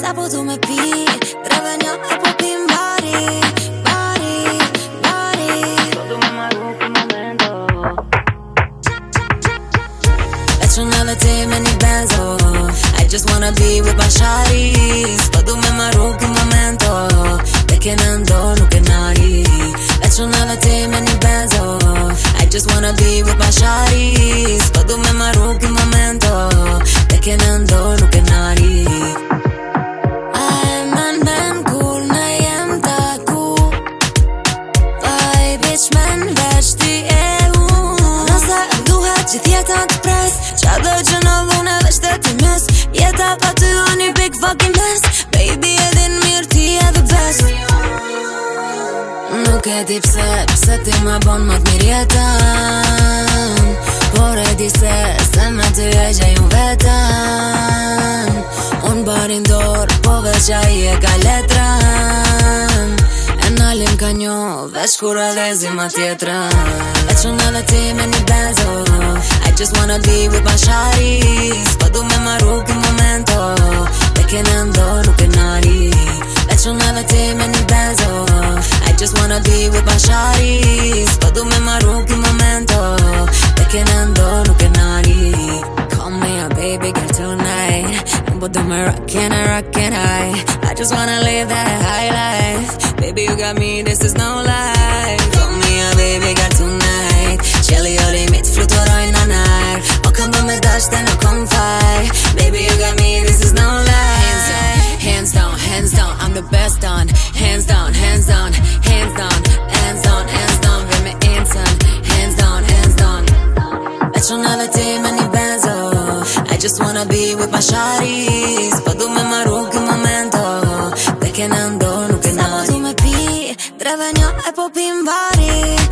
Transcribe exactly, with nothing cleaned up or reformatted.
Sa po du me pi, treve një e po pi mbari, bari, bari. Po du me marru ky momento. Veç unë edhe ti me një benzo, I just wanna be with my shawties. Po du me marru ky momento, te kena ndo nuk e nari. Veç unë edhe ti me një benzo, I just wanna be with my shawties. Po du me marru ky momento, te kena ndo nuk e nari. Gjithë jeta të pres, qa do që në dhune veç të ti mes. Jeta pa ty o një big fucking mess. Baby edhin mirë ti e the best. Nuk e di pse, pse ti ma bon më të mirë jetën. Por e di se, se me ty e gjej unë vetën. Unë barin dorë, po veç a i e ka letrën. E nalim ka njo, veç kur e lezi ma tjetërën. Veç unë edhe ti me një benzo, I just wanna be with my shawties. Po du me marru ky momento, te kena ndo nuk e nari. Veç unë edhe ti me një benzo, I just wanna be with my shawties. Po du me marru ky momento, te kena ndo nuk e nari. Call me a baby girl tonight. Po du me rockin' and rockin' high. I just wanna live that high life. Baby you got me, this is no lie. Call me a baby girl tonight. Qeli o limit fluturoj në nar. O kam bë me dash të nuk kom faj. Baby you got me, this is no lie. Hands down, hands down, I'm the best on. Hands down, hands down, hands down, hands down, hands down. Ve me intern, hands down, hands down. Veç unë edhe ti me një benzo, I just wanna be with my shawties. Po du me marru ky momento, te kena ndo nuk e nari. Sa po du me pi, treve një e po pi mbari.